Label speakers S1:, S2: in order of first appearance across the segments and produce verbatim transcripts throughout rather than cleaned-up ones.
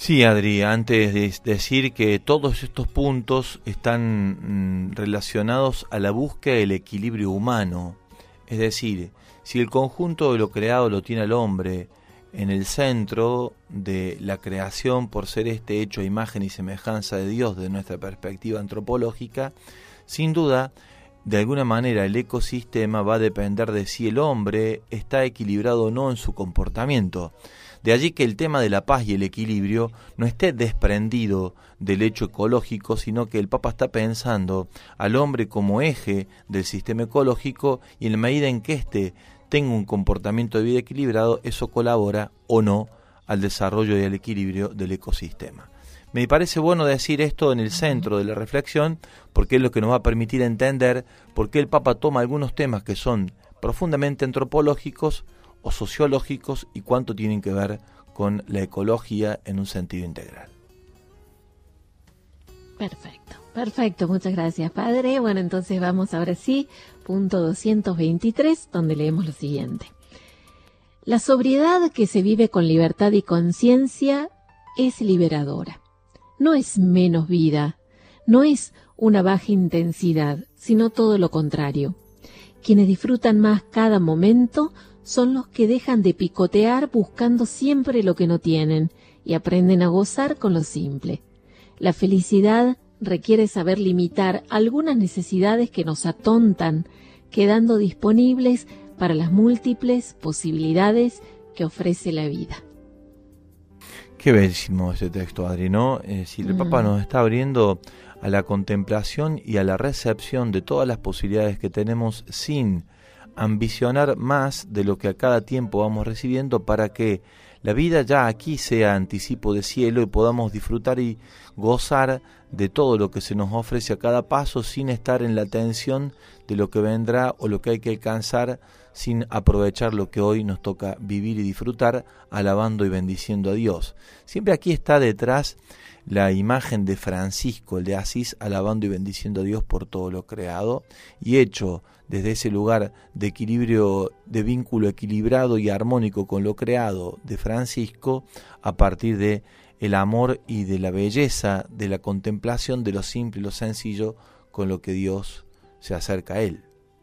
S1: Sí, Adri, antes de decir que todos estos puntos están mm, relacionados a la búsqueda del equilibrio humano. Es decir, si el conjunto de lo creado lo tiene el hombre en el centro de la creación por ser este hecho a imagen y semejanza de Dios desde nuestra perspectiva antropológica, sin duda, de alguna manera el ecosistema va a depender de si el hombre está equilibrado o no en su comportamiento. De allí que el tema de la paz y el equilibrio no esté desprendido del hecho ecológico, sino que el Papa está pensando al hombre como eje del sistema ecológico y en la medida en que éste tenga un comportamiento de vida equilibrado, eso colabora o no al desarrollo y al equilibrio del ecosistema. Me parece bueno decir esto en el centro de la reflexión, porque es lo que nos va a permitir entender por qué el Papa toma algunos temas que son profundamente antropológicos o sociológicos y cuánto tienen que ver con la ecología en un sentido integral.
S2: Perfecto, perfecto, muchas gracias, padre. Bueno, entonces vamos ahora sí, punto doscientos veintitrés, donde leemos lo siguiente. La sobriedad que se vive con libertad y conciencia es liberadora. No es menos vida, no es una baja intensidad, sino todo lo contrario. Quienes disfrutan más cada momento son los que dejan de picotear buscando siempre lo que no tienen y aprenden a gozar con lo simple. La felicidad requiere saber limitar algunas necesidades que nos atontan, quedando disponibles para las múltiples posibilidades que ofrece la vida.
S1: Qué bellísimo ese texto, Adri, ¿no? Es decir, el mm. Papa nos está abriendo a la contemplación y a la recepción de todas las posibilidades que tenemos sin ambicionar más de lo que a cada tiempo vamos recibiendo para que la vida ya aquí sea anticipo de cielo y podamos disfrutar y gozar de todo lo que se nos ofrece a cada paso sin estar en la tensión de lo que vendrá o lo que hay que alcanzar, sin aprovechar lo que hoy nos toca vivir y disfrutar, alabando y bendiciendo a Dios. Siempre aquí está detrás la imagen de Francisco, el de Asís, alabando y bendiciendo a Dios por todo lo creado, y hecho desde ese lugar de equilibrio, de vínculo equilibrado y armónico con lo creado de Francisco, a partir de el amor y de la belleza, de la contemplación de lo simple y lo sencillo con lo que Dios se acerca a él.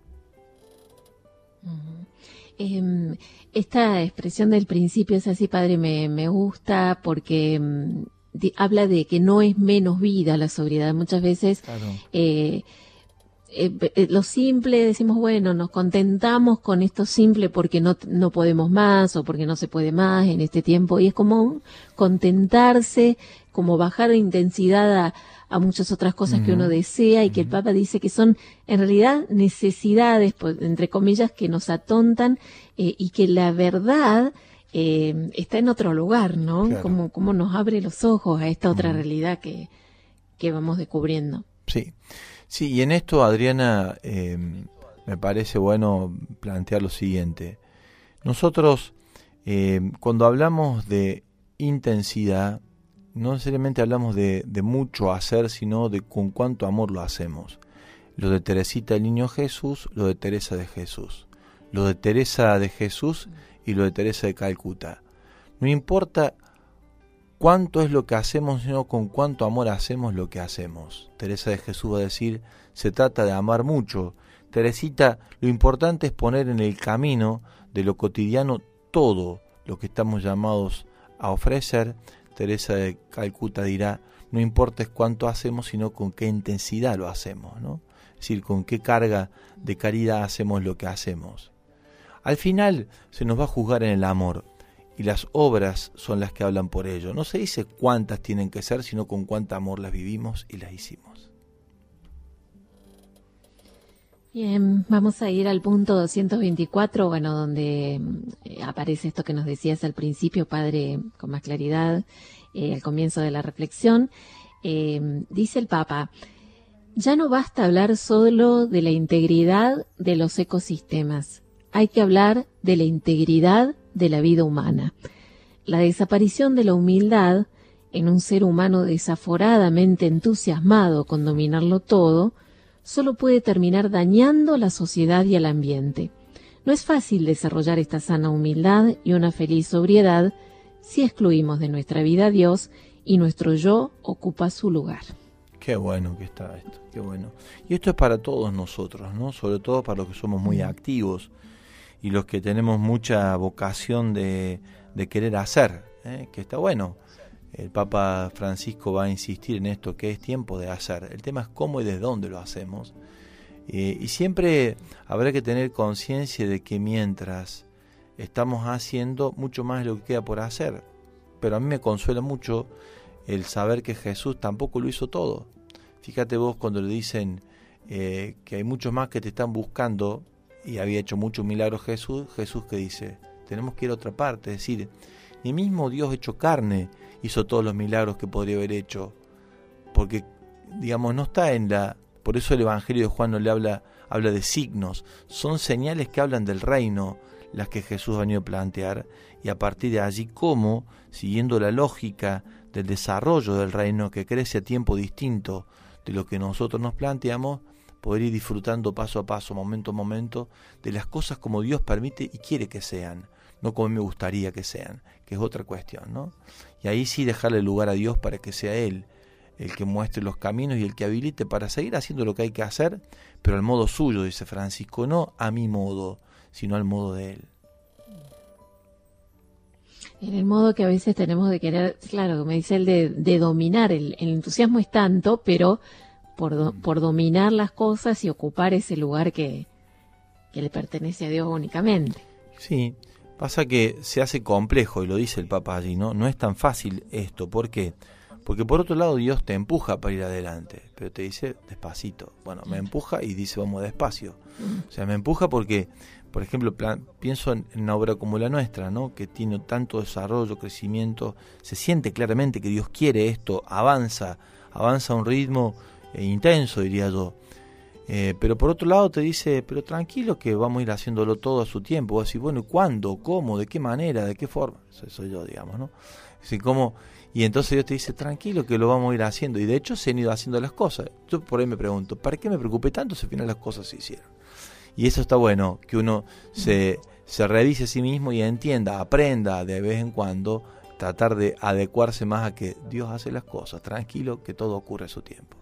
S2: Uh-huh. Eh, esta expresión del principio es así, padre, me, me gusta porque um, de, habla de que no es menos vida la sobriedad. Muchas veces claro. eh, eh, eh, lo simple, decimos, bueno, nos contentamos con esto simple porque no, no podemos más o porque no se puede más en este tiempo, y es como contentarse, como bajar de intensidad a a muchas otras cosas uh-huh. que uno desea y uh-huh. que el Papa dice que son en realidad necesidades, pues, entre comillas, que nos atontan eh, y que la verdad eh, está en otro lugar, ¿no? Claro. Como, como nos abre los ojos a esta otra uh-huh. realidad que, que vamos descubriendo.
S1: Sí, sí, y en esto, Adriana, eh, me parece bueno plantear lo siguiente. Nosotros, eh, cuando hablamos de intensidad, no necesariamente hablamos de, de mucho hacer, sino de con cuánto amor lo hacemos. Lo de Teresita del Niño Jesús, lo de Teresa de Jesús. Lo de Teresa de Jesús y lo de Teresa de Calcuta. No importa cuánto es lo que hacemos, sino con cuánto amor hacemos lo que hacemos. Teresa de Jesús va a decir, se trata de amar mucho. Teresita, lo importante es poner en el camino de lo cotidiano todo lo que estamos llamados a ofrecer. Teresa de Calcuta dirá, no importa es cuánto hacemos, sino con qué intensidad lo hacemos, ¿no? Es decir, con qué carga de caridad hacemos lo que hacemos. Al final se nos va a juzgar en el amor, y las obras son las que hablan por ello. No se dice cuántas tienen que ser, sino con cuánto amor las vivimos y las hicimos.
S2: Bien, vamos a ir al punto doscientos veinticuatro, bueno, donde eh, aparece esto que nos decías al principio, padre, con más claridad, eh, al comienzo de la reflexión. Eh, dice el Papa, ya no basta hablar solo de la integridad de los ecosistemas, hay que hablar de la integridad de la vida humana. La desaparición de la humildad en un ser humano desaforadamente entusiasmado con dominarlo todo, solo puede terminar dañando a la sociedad y al ambiente. No es fácil desarrollar esta sana humildad y una feliz sobriedad si excluimos de nuestra vida a Dios y nuestro yo ocupa su lugar.
S1: Qué bueno que está esto, qué bueno. Y esto es para todos nosotros, ¿no? Sobre todo para los que somos muy activos y los que tenemos mucha vocación de, de querer hacer, ¿eh? Que está bueno. El Papa Francisco va a insistir en esto, que es tiempo de hacer. El tema es cómo y desde dónde lo hacemos. Eh, y siempre habrá que tener conciencia de que mientras estamos haciendo, mucho más es lo que queda por hacer. Pero a mí me consuela mucho el saber que Jesús tampoco lo hizo todo. Fíjate vos cuando le dicen eh, que hay muchos más que te están buscando, y había hecho muchos milagros Jesús, Jesús que dice, tenemos que ir a otra parte, es decir, ni mismo Dios hecho carne hizo todos los milagros que podría haber hecho, porque digamos no está en la, por eso el Evangelio de Juan no le habla, habla de signos, son señales que hablan del reino, las que Jesús ha venido a plantear, y a partir de allí cómo, siguiendo la lógica del desarrollo del reino que crece a tiempo distinto de lo que nosotros nos planteamos, poder ir disfrutando paso a paso, momento a momento, de las cosas como Dios permite y quiere que sean, no como me gustaría que sean, que es otra cuestión, ¿no? Y ahí sí dejarle lugar a Dios para que sea Él el que muestre los caminos y el que habilite para seguir haciendo lo que hay que hacer, pero al modo suyo, dice Francisco, no a mi modo, sino al modo de Él.
S2: En el modo que a veces tenemos de querer, claro, como dice él, de, de dominar, el, el entusiasmo es tanto, pero por, do, por dominar las cosas y ocupar ese lugar que, que le pertenece a Dios únicamente.
S1: Sí, pasa que se hace complejo, y lo dice el Papa allí, ¿no? No es tan fácil esto, ¿por qué? Porque por otro lado Dios te empuja para ir adelante, pero te dice despacito. Bueno, me empuja y dice vamos despacio. O sea, me empuja porque, por ejemplo, plan, pienso en, en una obra como la nuestra, ¿no? Que tiene tanto desarrollo, crecimiento, se siente claramente que Dios quiere esto, avanza, avanza a un ritmo eh, intenso, diría yo. Eh, pero por otro lado te dice, pero tranquilo que vamos a ir haciéndolo todo a su tiempo. Vos decís, bueno, ¿cuándo? ¿Cómo? ¿De qué manera? ¿De qué forma? Eso soy yo, digamos, ¿no? Así como, y entonces Dios te dice, tranquilo que lo vamos a ir haciendo. Y de hecho se han ido haciendo las cosas. Yo por ahí me pregunto, ¿para qué me preocupé tanto si al final las cosas se hicieron? Y eso está bueno, que uno se, se revise a sí mismo y entienda, aprenda de vez en cuando, tratar de adecuarse más a que Dios hace las cosas. Tranquilo que todo ocurre a su tiempo.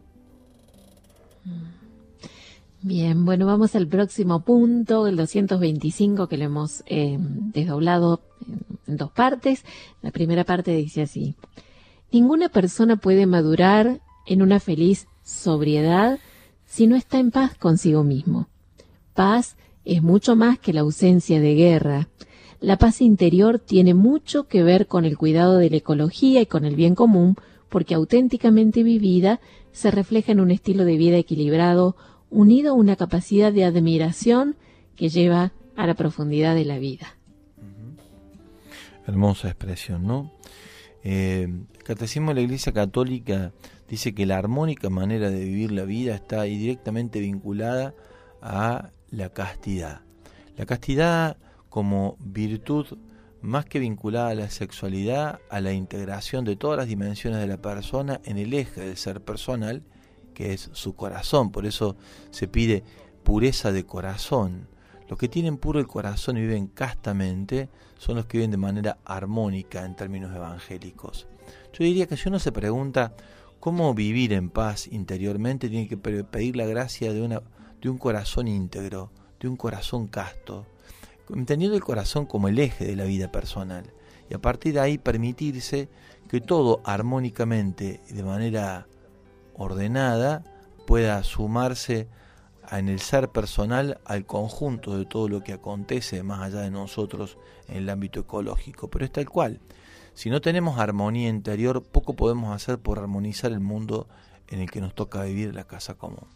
S2: Bien, bueno, vamos al próximo punto, el doscientos veinticinco, que lo hemos eh, desdoblado en, en dos partes. La primera parte dice así: ninguna persona puede madurar en una feliz sobriedad si no está en paz consigo mismo. Paz es mucho más que la ausencia de guerra. La paz interior tiene mucho que ver con el cuidado de la ecología y con el bien común, porque auténticamente vivida se refleja en un estilo de vida equilibrado, unido a una capacidad de admiración que lleva a la profundidad de la vida.
S1: Uh-huh. Hermosa expresión, ¿no? Eh, el Catecismo de la Iglesia Católica dice que la armónica manera de vivir la vida está directamente vinculada a la castidad. La castidad como virtud más que vinculada a la sexualidad, a la integración de todas las dimensiones de la persona en el eje del ser personal, que es su corazón. Por eso se pide pureza de corazón. Los que tienen puro el corazón y viven castamente son los que viven de manera armónica en términos evangélicos. Yo diría que si uno se pregunta cómo vivir en paz interiormente, tiene que pedir la gracia de, una, de un corazón íntegro, de un corazón casto, entendiendo el corazón como el eje de la vida personal, y a partir de ahí permitirse que todo armónicamente y de manera ordenada pueda sumarse en el ser personal al conjunto de todo lo que acontece más allá de nosotros en el ámbito ecológico. Pero es tal cual, si no tenemos armonía interior, poco podemos hacer por armonizar el mundo en el que nos toca vivir, la casa común.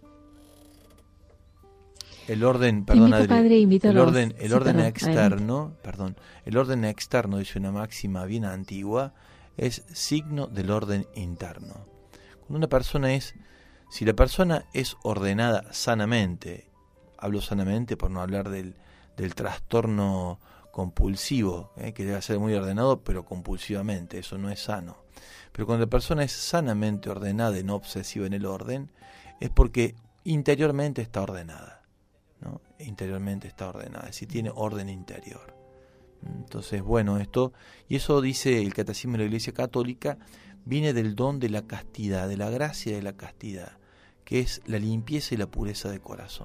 S1: El orden, perdón, Adri, padre, el orden, el sí, orden perdón, externo, adelante. perdón, el orden externo, dice una máxima bien antigua, es signo del orden interno. Cuando una persona es, si la persona es ordenada sanamente, hablo sanamente por no hablar del, del trastorno compulsivo, eh, que debe ser muy ordenado, pero compulsivamente, eso no es sano. Pero cuando la persona es sanamente ordenada y no obsesiva en el orden, es porque interiormente está ordenada. ¿no? Interiormente está ordenada, es decir, tiene orden interior. Entonces, bueno, esto, y eso dice el Catecismo de la Iglesia Católica, viene del don de la castidad, de la gracia de la castidad, que es la limpieza y la pureza de corazón.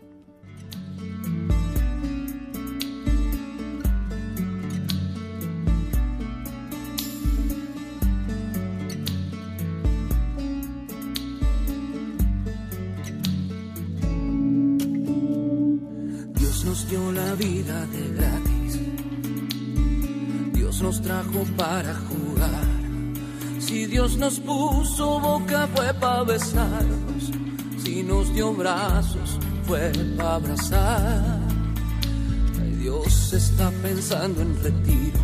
S3: Dios nos dio la vida de gratis, Dios nos trajo para jugar. Si Dios nos puso boca fue para besarnos, si nos dio brazos fue para abrazar. Ay, Dios está pensando en retiro,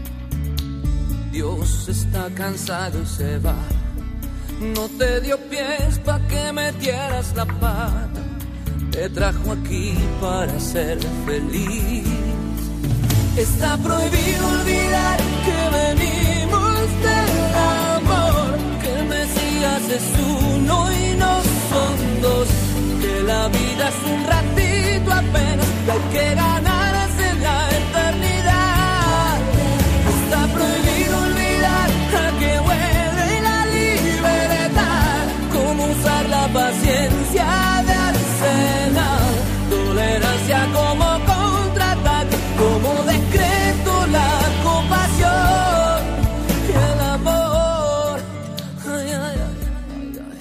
S3: Dios está cansado y se va. No te dio pies pa' que metieras la pata, te trajo aquí para ser feliz. Está prohibido olvidar que venimos del amor, que el Mesías es uno y no son dos, que la vida es un ratito apenas, que hay que ganarse la eternidad. Está prohibido olvidar a que huele la libertad, cómo usar la paciencia de arsenal, tolerancia como contraataque, como decreto la compasión y el amor. Ay, ay, ay, ay,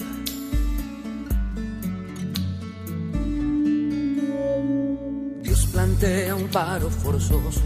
S3: ay. Dios plantea un paro forzoso,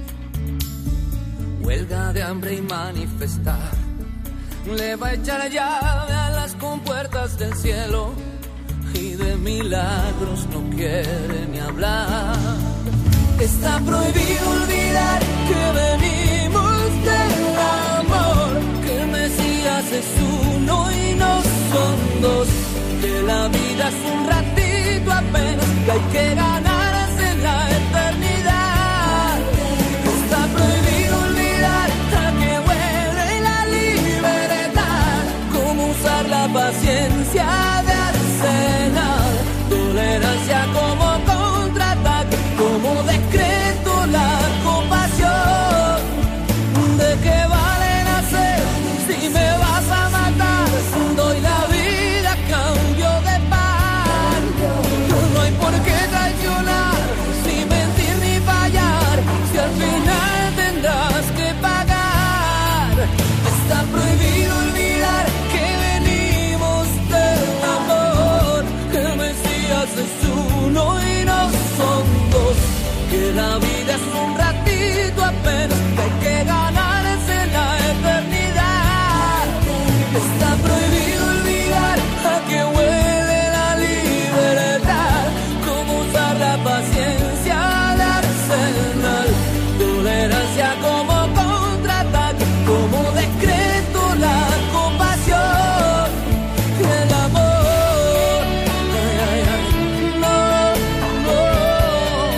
S3: huelga de hambre y manifestar. Le va a echar llave a las compuertas del cielo y de milagros no quiere ni hablar. Está prohibido olvidar que venimos del amor, que el Mesías es uno y no son dos, que la vida es un ratito apenas, que hay que ganarse la eternidad. Está prohibido olvidar a que huele la libertad, cómo usar la paciencia de arsenal, tolerancia como contraataque, como decreto la compasión. ¿De qué vale nacer si me vas a matar? Doy la vida a cambio de pan. No hay por qué traicionar, sin mentir ni fallar, si al final tendrás que pagar. Está prohibido olvidar que venimos del amor, que el Mesías es uno y no son dos, que la vida es un ratito apenas, que hay que ganarse la eternidad. Está prohibido olvidar a que huele la libertad, cómo usar la paciencia de arsenal, tolerancia como contraataque, como decreto la compasión y el amor. Ay, ay, ay, no, no.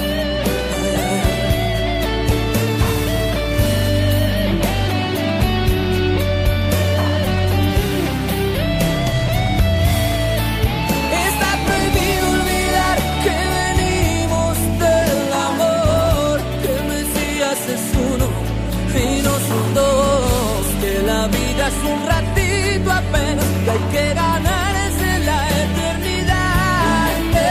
S3: Está prohibido olvidar que venimos del amor, que el Mesías es uno y no son dos, que la vida es un ratito apenas, que hay que ganarse la eternidad.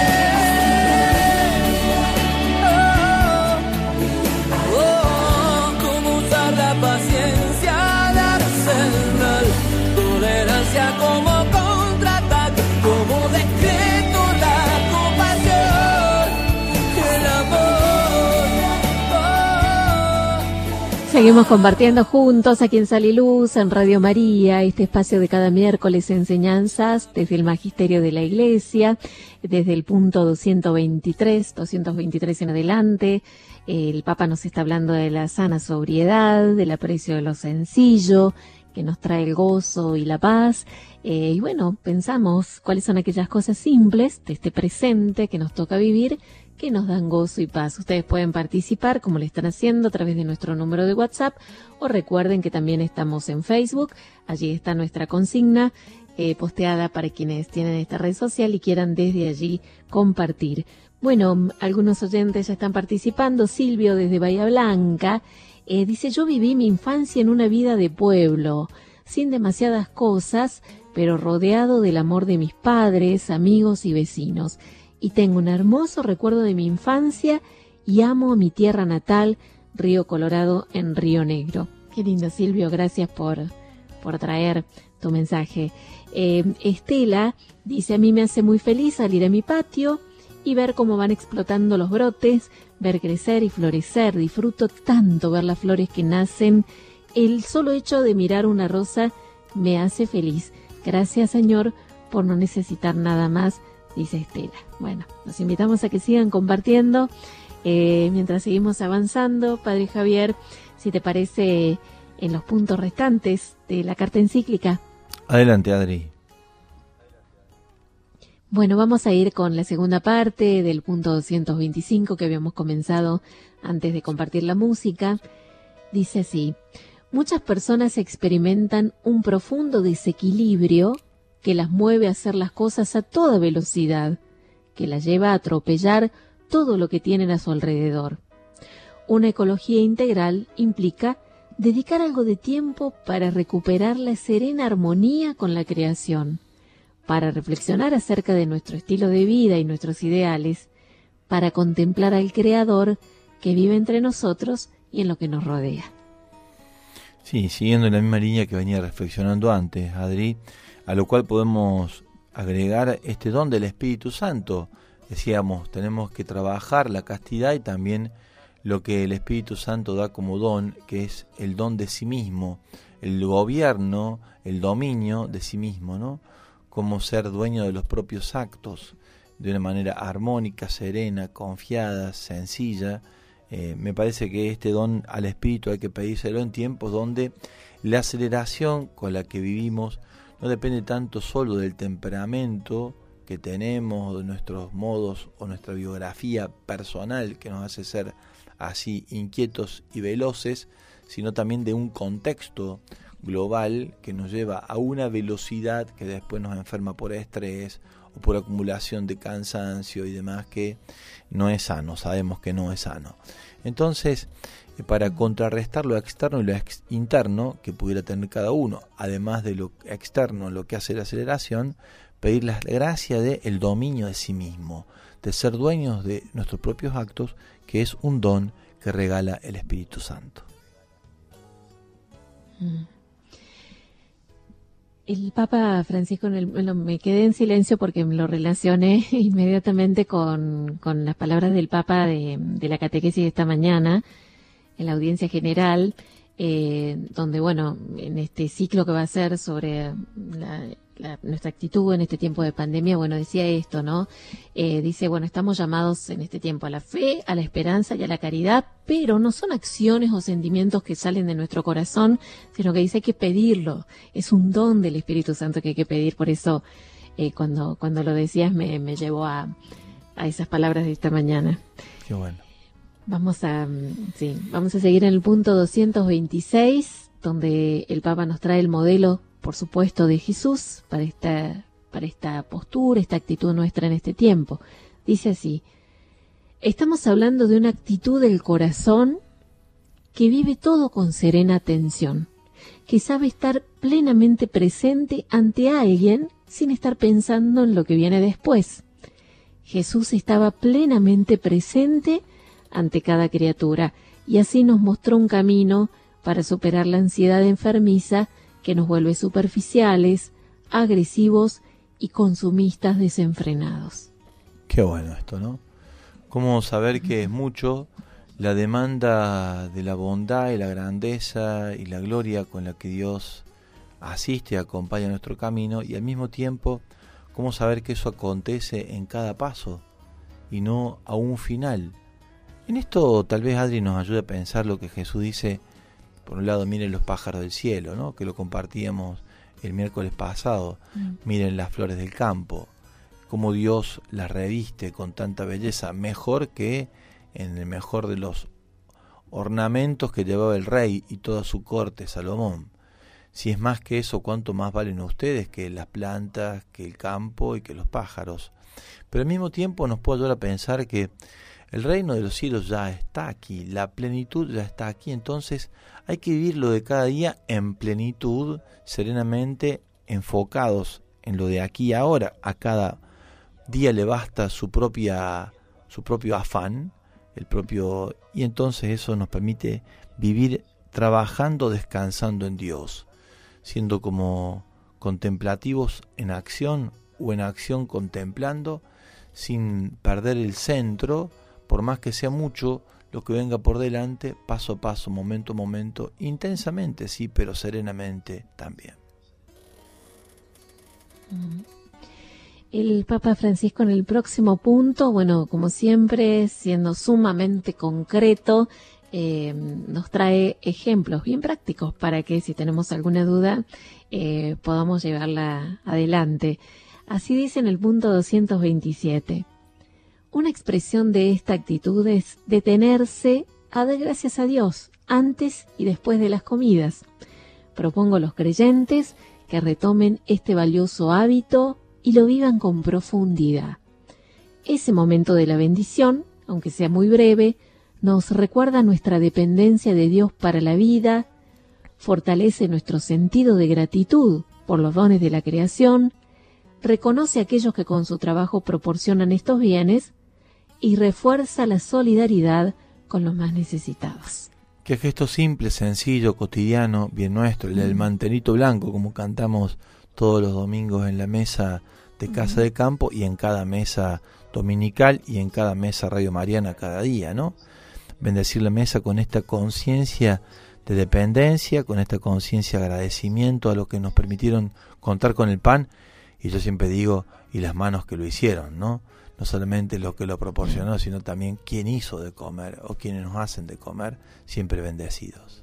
S3: Oh, oh, cómo usar la paciencia de arsenal, tolerancia como contraataque, como decreto la compasión y el amor. Oh.
S2: Seguimos compartiendo juntos aquí en Sal y Luz, en Radio María, este espacio de cada miércoles, enseñanzas desde el Magisterio de la Iglesia, desde el punto doscientos veintitrés, doscientos veintitrés en adelante. El Papa nos está hablando de la sana sobriedad, del aprecio de lo sencillo, que nos trae el gozo y la paz. Eh, y bueno, pensamos cuáles son aquellas cosas simples de este presente que nos toca vivir, que nos dan gozo y paz. Ustedes pueden participar, como lo están haciendo, a través de nuestro número de WhatsApp, o recuerden que también estamos en Facebook. Allí está nuestra consigna eh, posteada para quienes tienen esta red social y quieran desde allí compartir. Bueno, algunos oyentes ya están participando. Silvio desde Bahía Blanca eh, dice: yo viví mi infancia en una vida de pueblo, sin demasiadas cosas, pero rodeado del amor de mis padres, amigos y vecinos. Y tengo un hermoso recuerdo de mi infancia y amo a mi tierra natal, Río Colorado en Río Negro. Qué lindo, Silvio, gracias por, por traer tu mensaje. Eh, Estela dice: a mí me hace muy feliz salir a mi patio y ver cómo van explotando los brotes, ver crecer y florecer. Disfruto tanto ver las flores que nacen. El solo hecho de mirar una rosa me hace feliz. Gracias, Señor, por no necesitar nada más, dice Estela. Bueno, los invitamos a que sigan compartiendo eh, mientras seguimos avanzando. Padre Javier, si te parece, en los puntos restantes de la carta encíclica.
S1: Adelante, Adri.
S2: Bueno, vamos a ir con la segunda parte del punto doscientos veinticinco que habíamos comenzado antes de compartir la música. Dice así: muchas personas experimentan un profundo desequilibrio que las mueve a hacer las cosas a toda velocidad, que las lleva a atropellar todo lo que tienen a su alrededor. Una ecología integral implica dedicar algo de tiempo para recuperar la serena armonía con la creación, para reflexionar acerca de nuestro estilo de vida y nuestros ideales, para contemplar al Creador que vive entre nosotros y en lo que nos rodea.
S1: Sí, siguiendo en la misma línea que venía reflexionando antes, Adri, a lo cual podemos agregar este don del Espíritu Santo. Decíamos, tenemos que trabajar la castidad y también lo que el Espíritu Santo da como don, que es el don de sí mismo, el gobierno, el dominio de sí mismo, ¿no? Como ser dueño de los propios actos, de una manera armónica, serena, confiada, sencilla. Eh, me parece que este don al Espíritu hay que pedírselo en tiempos donde la aceleración con la que vivimos no depende tanto solo del temperamento que tenemos, o de nuestros modos o nuestra biografía personal que nos hace ser así inquietos y veloces, sino también de un contexto global que nos lleva a una velocidad que después nos enferma por estrés o por acumulación de cansancio y demás, que no es sano, sabemos que no es sano. Entonces, para contrarrestar lo externo y lo ex- interno que pudiera tener cada uno, además de lo externo, lo que hace la aceleración, pedir la gracia del dominio de sí mismo, de ser dueños de nuestros propios actos, que es un don que regala el Espíritu Santo.
S2: El Papa Francisco, en el, bueno, me quedé en silencio porque me lo relacioné inmediatamente con, con las palabras del Papa de, de la catequesis de esta mañana, en la audiencia general, eh, donde, bueno, en este ciclo que va a ser sobre la, la, nuestra actitud en este tiempo de pandemia, bueno, decía esto, ¿no? Eh, dice, bueno, estamos llamados en este tiempo a la fe, a la esperanza y a la caridad, pero no son acciones o sentimientos que salen de nuestro corazón, sino que dice hay que pedirlo. Es un don del Espíritu Santo que hay que pedir. Por eso, eh, cuando, cuando lo decías, me, me llevó a, a esas palabras de esta mañana.
S1: Qué bueno.
S2: Vamos a, sí, vamos a seguir en el punto doscientos veintiséis, donde el Papa nos trae el modelo, por supuesto, de Jesús para esta, para esta postura, esta actitud nuestra en este tiempo. Dice así: estamos hablando de una actitud del corazón que vive todo con serena atención, que sabe estar plenamente presente ante alguien sin estar pensando en lo que viene después. Jesús estaba plenamente presente ante cada criatura, y así nos mostró un camino para superar la ansiedad enfermiza que nos vuelve superficiales, agresivos y consumistas desenfrenados.
S1: Qué bueno esto, ¿no? Cómo saber que es mucho la demanda de la bondad y la grandeza y la gloria con la que Dios asiste y acompaña nuestro camino, y al mismo tiempo cómo saber que eso acontece en cada paso y no a un final. En esto tal vez Adri nos ayude a pensar lo que Jesús dice. Por un lado, miren los pájaros del cielo, ¿no? Que lo compartíamos el miércoles pasado. Mm. Miren las flores del campo, cómo Dios las reviste con tanta belleza, mejor que en el mejor de los ornamentos que llevaba el rey y toda su corte, Salomón. Si es más que eso, ¿cuánto más valen ustedes que las plantas, que el campo y que los pájaros? Pero al mismo tiempo nos puede ayudar a pensar que el reino de los cielos ya está aquí, la plenitud ya está aquí, entonces hay que vivir lo de cada día en plenitud, serenamente, enfocados en lo de aquí y ahora. A cada día le basta su propia, su propio afán, el propio, y entonces eso nos permite vivir trabajando, descansando en Dios, siendo como contemplativos en acción o en acción contemplando, sin perder el centro, por más que sea mucho lo que venga por delante, paso a paso, momento a momento, intensamente sí, pero serenamente también.
S2: El Papa Francisco en el próximo punto, bueno, como siempre, siendo sumamente concreto, eh, nos trae ejemplos bien prácticos para que si tenemos alguna duda eh, podamos llevarla adelante. Así dice en el punto doscientos veintisiete. Una expresión de esta actitud es detenerse a dar gracias a Dios antes y después de las comidas. Propongo a los creyentes que retomen este valioso hábito y lo vivan con profundidad. Ese momento de la bendición, aunque sea muy breve, nos recuerda nuestra dependencia de Dios para la vida, fortalece nuestro sentido de gratitud por los dones de la creación, reconoce a aquellos que con su trabajo proporcionan estos bienes y refuerza la solidaridad con los más necesitados.
S1: Qué gesto simple, sencillo, cotidiano, bien nuestro, el del mantelito blanco, como cantamos todos los domingos en la mesa de Casa de Campo y en cada mesa dominical y en cada mesa Radio Mariana cada día, ¿no? Bendecir la mesa con esta conciencia de dependencia, con esta conciencia de agradecimiento a los que nos permitieron contar con el pan, y yo siempre digo, y las manos que lo hicieron, ¿no? No solamente lo que lo proporcionó, sino también quién hizo de comer o quienes nos hacen de comer, siempre bendecidos.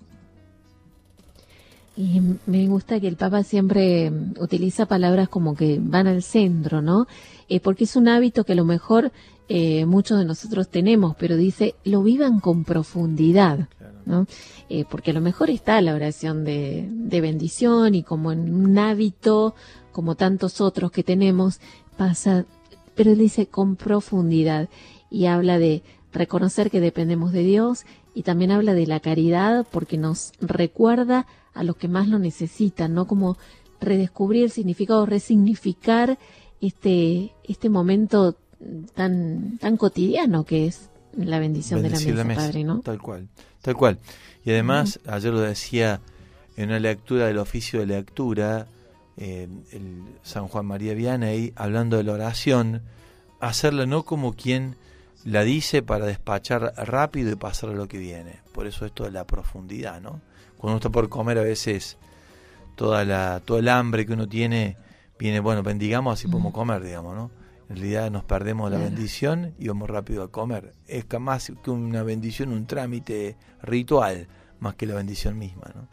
S2: Y me gusta que el Papa siempre utiliza palabras como que van al centro, ¿no? Eh, porque es un hábito que a lo mejor eh, muchos de nosotros tenemos, pero dice, lo vivan con profundidad, ¿no? Eh, porque a lo mejor está la oración de, de bendición y como en un hábito, como tantos otros que tenemos, pasa, pero él dice con profundidad y habla de reconocer que dependemos de Dios y también habla de la caridad porque nos recuerda a los que más lo necesitan, ¿no? Como redescubrir el significado, resignificar este este momento tan tan cotidiano que es la bendición de la mesa, la mesa, Padre, ¿no?
S1: Tal cual, tal cual. Y además, uh-huh. ayer lo decía en una lectura del oficio de lectura, eh, el San Juan María Vianney, hablando de la oración, hacerla no como quien la dice para despachar rápido y pasar a lo que viene. Por eso esto de la profundidad, ¿no? Cuando uno está por comer, a veces toda la todo el hambre que uno tiene viene, bueno, bendigamos, así uh-huh. podemos comer, digamos, ¿no? En realidad nos perdemos la bendición y vamos rápido a comer. Es más que una bendición, un trámite ritual, más que la bendición misma, ¿no?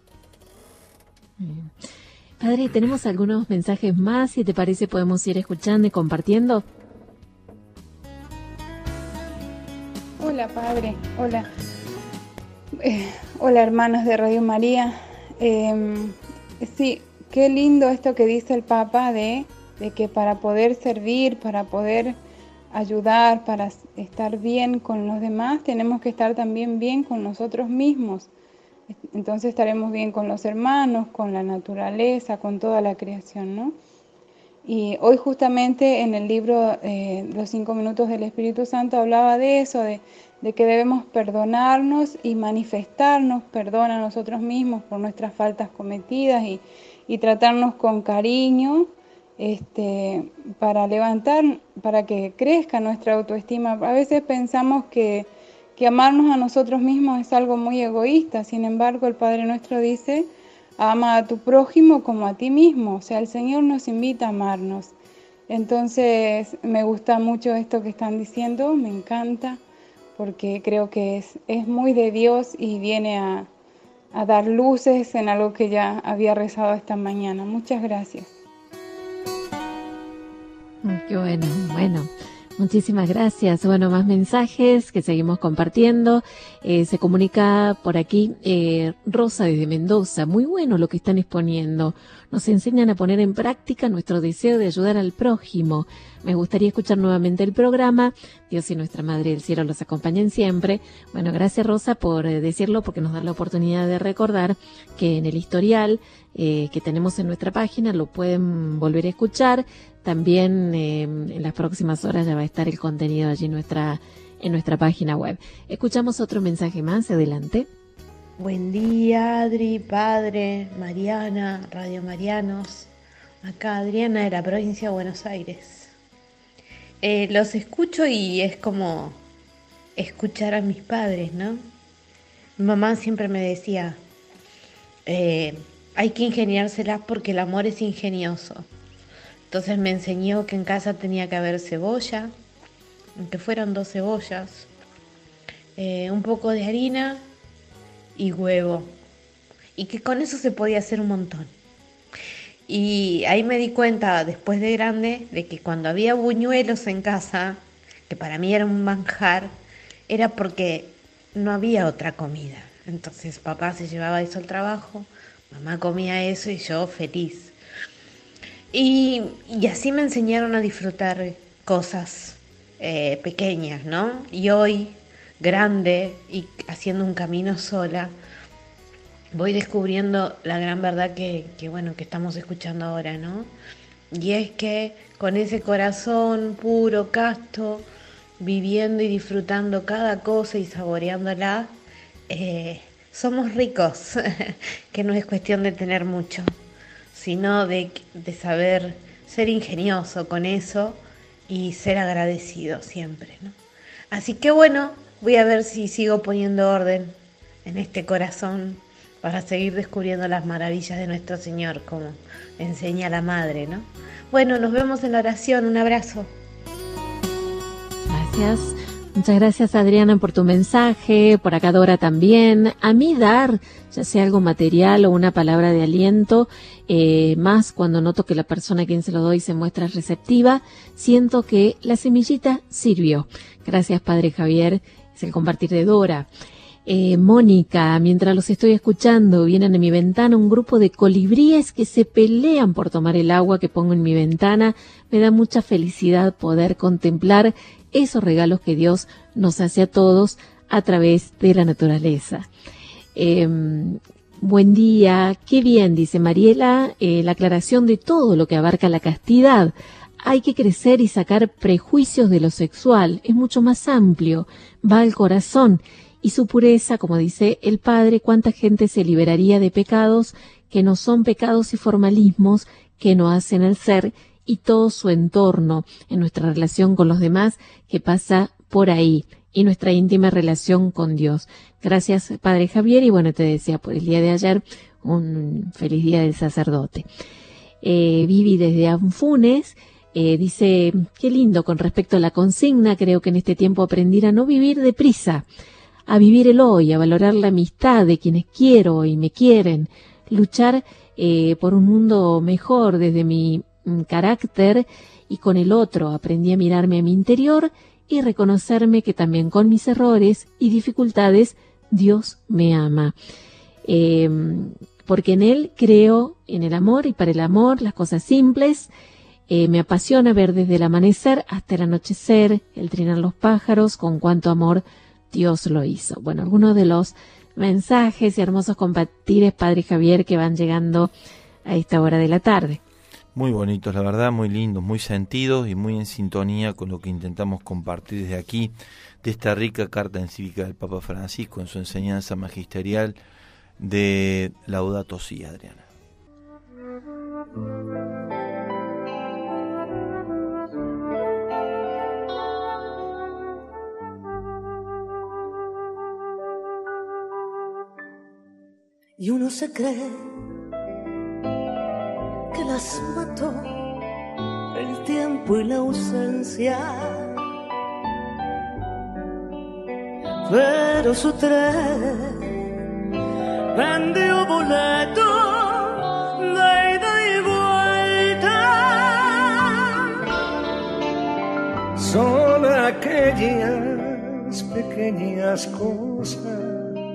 S2: Bien. Padre, tenemos algunos mensajes más, si te parece podemos ir escuchando y compartiendo.
S4: Hola, Padre, hola. Eh, hola, hermanos de Radio María. Eh, sí, qué lindo esto que dice el Papa de, de que para poder servir, para poder ayudar, para estar bien con los demás, tenemos que estar también bien con nosotros mismos. Entonces estaremos bien con los hermanos, con la naturaleza, con toda la creación, ¿no? Y hoy justamente en el libro eh, Los cinco minutos del Espíritu Santo hablaba de eso, de, de que debemos perdonarnos y manifestarnos perdón a nosotros mismos por nuestras faltas cometidas y, y tratarnos con cariño este, para levantar, para que crezca nuestra autoestima. A veces pensamos que, que amarnos a nosotros mismos es algo muy egoísta, sin embargo el Padre Nuestro dice: ama a tu prójimo como a ti mismo. O sea, el Señor nos invita a amarnos. Entonces, me gusta mucho esto que están diciendo, me encanta, porque creo que es, es muy de Dios y viene a, a dar luces en algo que ya había rezado esta mañana. Muchas gracias.
S2: Qué bueno, bueno. Muchísimas gracias. Bueno, más mensajes que seguimos compartiendo. Eh, se comunica por aquí eh, Rosa desde Mendoza. Muy bueno lo que están exponiendo. Nos enseñan a poner en práctica nuestro deseo de ayudar al prójimo. Me gustaría escuchar nuevamente el programa. Dios y nuestra Madre del Cielo los acompañen siempre. Bueno, gracias Rosa por eh, decirlo, porque nos da la oportunidad de recordar que en el historial eh, que tenemos en nuestra página lo pueden volver a escuchar. También eh, en las próximas horas ya va a estar el contenido allí en nuestra, en nuestra página web. Escuchamos otro mensaje más, adelante.
S5: Buen día, Adri, Padre, Mariana, Radio Marianos. Acá Adriana de la provincia de Buenos Aires. Eh, los escucho y es como escuchar a mis padres, ¿no? Mi mamá siempre me decía, eh, hay que ingeniárselas porque el amor es ingenioso. Entonces me enseñó que en casa tenía que haber cebolla, aunque fueran dos cebollas, eh, un poco de harina y huevo, y que con eso se podía hacer un montón. Y ahí me di cuenta después de grande de que cuando había buñuelos en casa, que para mí era un manjar, era porque no había otra comida. Entonces papá se llevaba eso al trabajo, mamá comía eso y yo feliz. Y, y así me enseñaron a disfrutar cosas eh, pequeñas, ¿no? Y hoy, grande y haciendo un camino sola, voy descubriendo la gran verdad que, que, bueno, que estamos escuchando ahora, ¿no? Y es que con ese corazón puro, casto, viviendo y disfrutando cada cosa y saboreándola, eh, somos ricos, que no es cuestión de tener mucho, sino de, de saber ser ingenioso con eso y ser agradecido siempre, ¿no? Así que bueno, voy a ver si sigo poniendo orden en este corazón para seguir descubriendo las maravillas de nuestro Señor, como enseña la Madre, ¿no? Bueno, nos vemos en la oración, un abrazo.
S2: Gracias. Muchas gracias, Adriana, por tu mensaje, por acá Dora también. A mí dar, ya sea algo material o una palabra de aliento, eh, más cuando noto que la persona a quien se lo doy se muestra receptiva, siento que la semillita sirvió. Gracias, Padre Javier, es el compartir de Dora. Eh, Mónica, mientras los estoy escuchando, vienen a mi ventana un grupo de colibríes que se pelean por tomar el agua que pongo en mi ventana. Me da mucha felicidad poder contemplar esos regalos que Dios nos hace a todos a través de la naturaleza. Eh, buen día, qué bien, dice Mariela, eh, la aclaración de todo lo que abarca la castidad. Hay que crecer y sacar prejuicios de lo sexual, es mucho más amplio, va al corazón. Y su pureza, como dice el Padre, cuánta gente se liberaría de pecados que no son pecados y formalismos que no hacen el ser, y todo su entorno en nuestra relación con los demás que pasa por ahí, y nuestra íntima relación con Dios. Gracias, Padre Javier, y bueno, te decía por el día de ayer un feliz día del sacerdote. Eh, Vivi desde Anfunes eh, dice, qué lindo con respecto a la consigna, creo que en este tiempo aprendí a no vivir deprisa, a vivir el hoy, a valorar la amistad de quienes quiero y me quieren, luchar eh, por un mundo mejor desde mi carácter y con el otro. Aprendí a mirarme a mi interior y reconocerme que también con mis errores y dificultades Dios me ama, eh, porque en Él creo en el amor, y para el amor las cosas simples. Eh, me apasiona ver desde el amanecer hasta el anochecer el trinar los pájaros, con cuánto amor Dios lo hizo. Bueno, algunos de los mensajes y hermosos compartires, Padre Javier, que van llegando a esta hora de la tarde.
S1: Muy bonitos, la verdad, muy lindos, muy sentidos y muy en sintonía con lo que intentamos compartir desde aquí, de esta rica carta encíclica del Papa Francisco en su enseñanza magisterial de Laudato Si, Adriana.
S6: Y uno se cree que las mató el tiempo y la ausencia, pero su tren vendió boleto de ida y vuelta. Son aquellas pequeñas cosas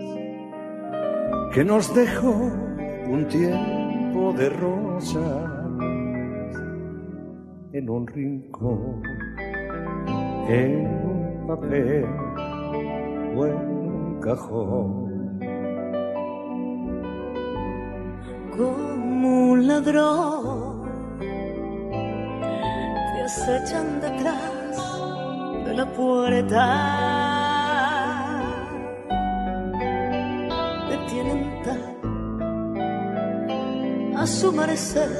S6: que nos dejó un tiempo de rosas en un rincón, en un papel o en un cajón.
S7: Como un ladrón te acechan detrás de la puerta, te tienen tan a su merecer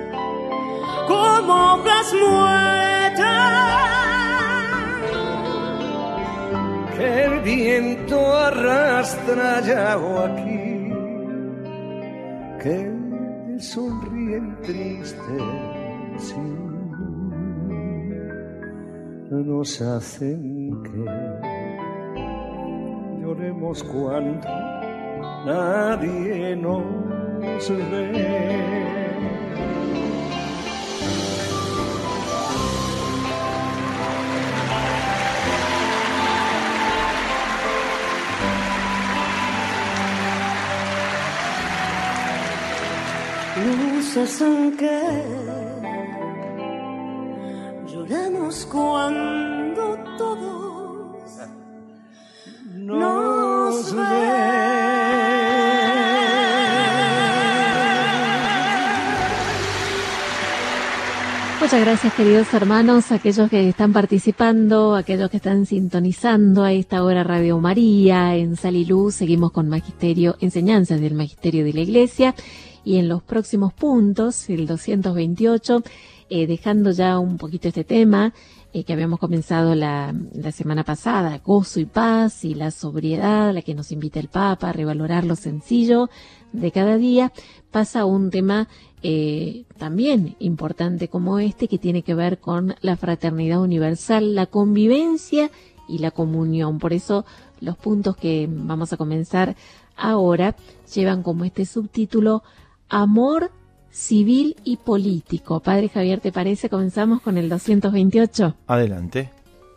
S7: como hojas muertas
S6: que el viento arrastra ya o aquí, que sonríen tristes, sí, nos hacen que lloremos cuando nadie nos ve.
S7: Luces en que lloremos cuando todos nos ven.
S2: Muchas gracias, queridos hermanos, aquellos que están participando, aquellos que están sintonizando a esta hora Radio María. En Sal y Luz seguimos con Magisterio, enseñanzas del Magisterio de la Iglesia. Y en los próximos puntos, el doscientos veintiocho, eh, dejando ya un poquito este tema eh, que habíamos comenzado la, la semana pasada, gozo y paz y la sobriedad, a la que nos invita el Papa a revalorar lo sencillo de cada día, pasa a un tema eh, también importante como este, que tiene que ver con la fraternidad universal, la convivencia y la comunión. Por eso los puntos que vamos a comenzar ahora llevan como este subtítulo Amor civil y político. Padre Javier, ¿te parece? Comenzamos con el doscientos veintiocho.
S1: Adelante.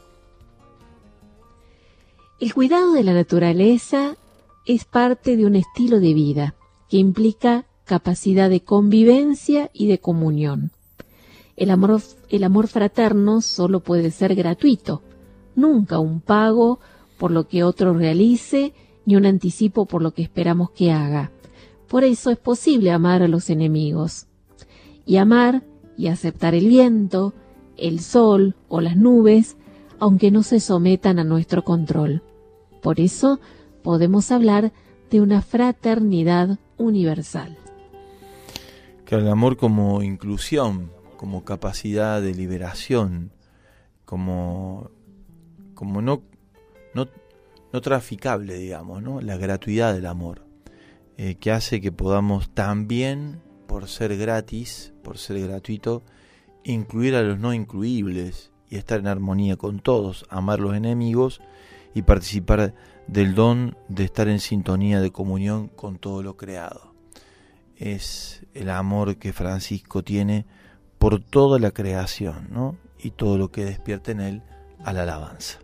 S2: El cuidado de la naturaleza es parte de un estilo de vida que implica capacidad de convivencia y de comunión. El amor, el amor fraterno solo puede ser gratuito, nunca un pago por lo que otro realice, ni un anticipo por lo que esperamos que haga. Por eso es posible amar a los enemigos. Y amar y aceptar el viento, el sol o las nubes, aunque no se sometan a nuestro control. Por eso podemos hablar de una fraternidad universal.
S1: Que el amor como inclusión, como capacidad de liberación, como, como no, no, no traficable, digamos, ¿no? La gratuidad del amor. Eh, que hace que podamos también, por ser gratis, por ser gratuito, incluir a los no incluibles y estar en armonía con todos, amar los enemigos y participar del don de estar en sintonía de comunión con todo lo creado. Es el amor que Francisco tiene por toda la creación, ¿no? Y todo lo que despierta en él a la alabanza.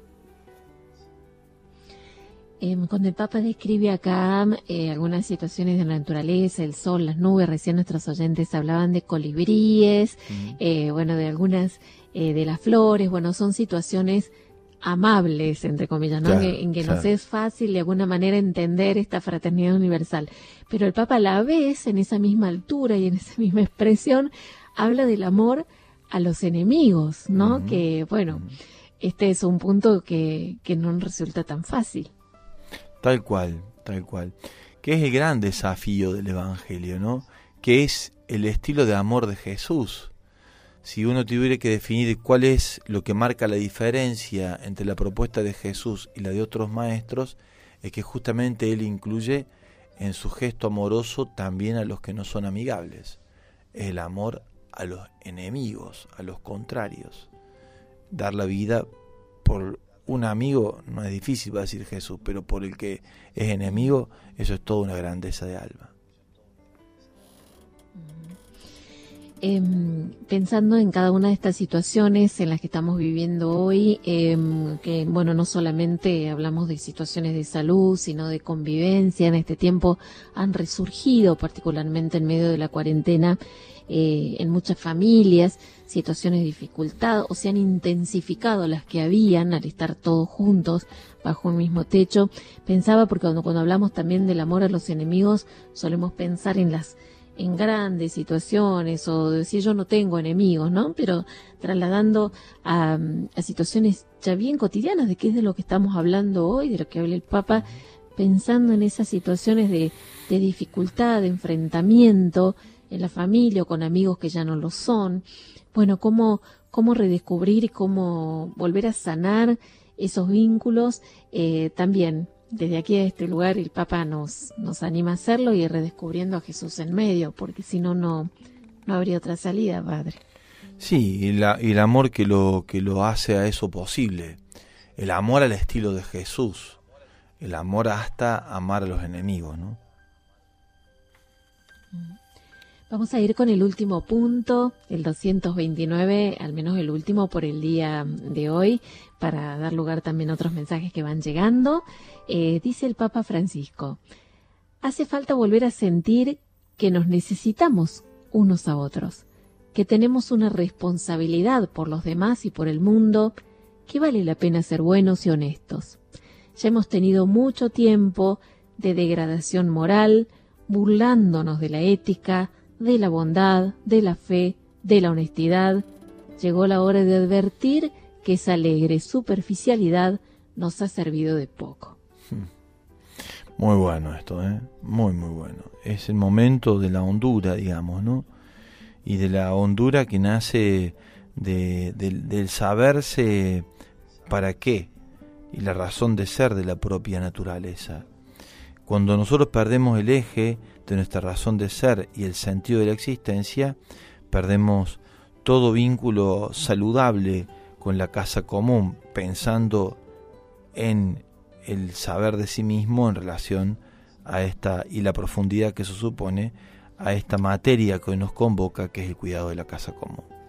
S2: Eh, cuando el Papa describe acá eh, algunas situaciones de la naturaleza, el sol, las nubes, recién nuestros oyentes hablaban de colibríes, mm. eh, bueno, de algunas eh, de las flores, bueno, son situaciones amables, entre comillas, ¿no? Claro, que, en que claro. Nos es fácil de alguna manera entender esta fraternidad universal. Pero el Papa a la vez, en esa misma altura y en esa misma expresión, habla del amor a los enemigos, ¿no? Mm. Que, bueno, mm. este es un punto que, que no resulta tan fácil.
S1: Tal cual, tal cual. Que es el gran desafío del Evangelio, ¿no? Que es el estilo de amor de Jesús. Si uno tuviera que definir cuál es lo que marca la diferencia entre la propuesta de Jesús y la de otros maestros, es que justamente Él incluye en su gesto amoroso también a los que no son amigables. Es el amor a los enemigos, a los contrarios. Dar la vida por un amigo no es difícil, va a decir Jesús, pero por el que es enemigo, eso es toda una grandeza de alma.
S2: Eh, pensando en cada una de estas situaciones en las que estamos viviendo hoy, eh, que bueno, no solamente hablamos de situaciones de salud, sino de convivencia. En este tiempo han resurgido, particularmente en medio de la cuarentena, eh, en muchas familias, situaciones de dificultad, o se han intensificado las que habían al estar todos juntos bajo un mismo techo. Pensaba, porque cuando, cuando hablamos también del amor a los enemigos, solemos pensar en las en grandes situaciones, o decir yo no tengo enemigos, ¿no? Pero trasladando a, a situaciones ya bien cotidianas, de qué es de lo que estamos hablando hoy, de lo que habla el Papa, pensando en esas situaciones de, de dificultad, de enfrentamiento en la familia o con amigos que ya no lo son. Bueno, cómo, cómo redescubrir y cómo volver a sanar esos vínculos, eh, también. Desde aquí a este lugar el Papa nos, nos anima a hacerlo y redescubriendo a Jesús en medio, porque si no, no no habría otra salida, Padre.
S1: Sí, y, la, y el amor que lo, que lo hace a eso posible, el amor al estilo de Jesús, el amor hasta amar a los enemigos, ¿no?
S2: Vamos a ir con el último punto, el doscientos veintinueve, al menos el último por el día de hoy, para dar lugar también a otros mensajes que van llegando. Eh, dice el Papa Francisco: hace falta volver a sentir que nos necesitamos unos a otros, que tenemos una responsabilidad por los demás y por el mundo, que vale la pena ser buenos y honestos. Ya hemos tenido mucho tiempo de degradación moral, burlándonos de la ética, de la bondad, de la fe, de la honestidad. Llegó la hora de advertir que esa alegre superficialidad nos ha servido de poco.
S1: Muy bueno esto, ¿eh? Muy, muy bueno. Es el momento de la hondura, digamos, ¿no? Y de la hondura que nace de, de, del saberse para qué y la razón de ser de la propia naturaleza. Cuando nosotros perdemos el eje de nuestra razón de ser y el sentido de la existencia, perdemos todo vínculo saludable con la casa común, pensando en el saber de sí mismo en relación a esta, y la profundidad que eso supone, a esta materia que hoy nos convoca, que es el cuidado de la casa común.